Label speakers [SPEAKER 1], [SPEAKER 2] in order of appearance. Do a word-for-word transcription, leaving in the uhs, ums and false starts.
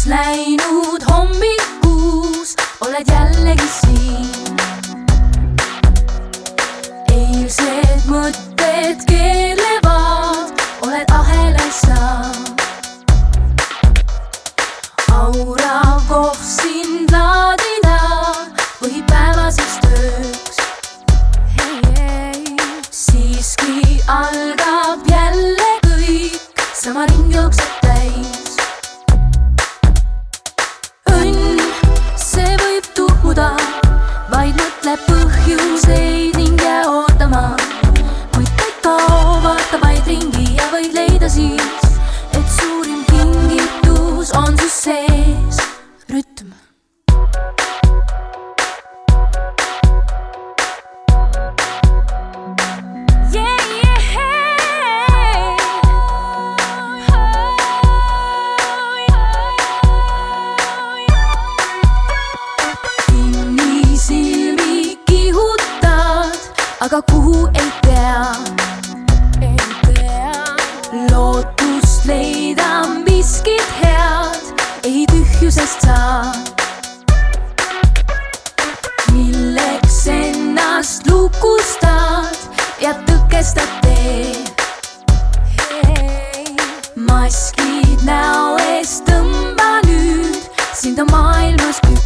[SPEAKER 1] läinud hommikuus oled jällegi siin. Eilsed mõtted keelevad, oled ahelas sa. Aurav koht sind laadida või päevaseks tööks. Hey, hey. Siiski algab jälle kõik, sama ring jookseb täis. Õnn, see võib tuhmuda, vaid mõtle põhjuseid ning jää ootama. Kuid kõik kao, vaata vaid ringi ja võid leida siis, et suurim kingitus on su sees. Rütm. Aga kuhu ei tea, ei tea. Lootust leida miskit head ei tühjusest saa. Milleks ennast lukustad ja tõkestad tee. Maskid näo eest tõmba nüüd, sind on maailmas küll.